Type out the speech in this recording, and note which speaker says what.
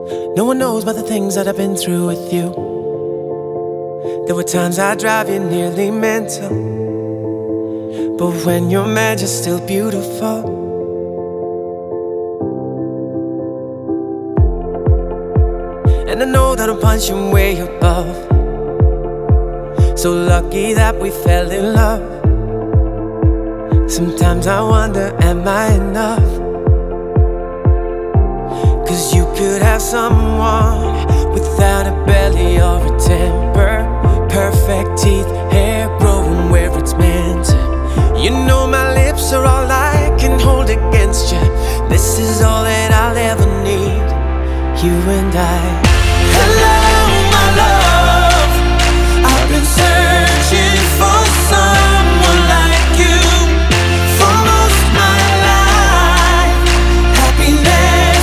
Speaker 1: No one knows about the things that I've been through with you. There were times I drive you nearly mental, but when you're mad, you're still beautiful. And I know that I'm punching way above. So lucky that we fell in love. Sometimes I wonder, am I enough? 'Cause you could have someone without a belly or a temper, perfect teeth, hair growing where it's meant to. You know my lips are all I can hold against you. This is all that I'll ever need, you and I.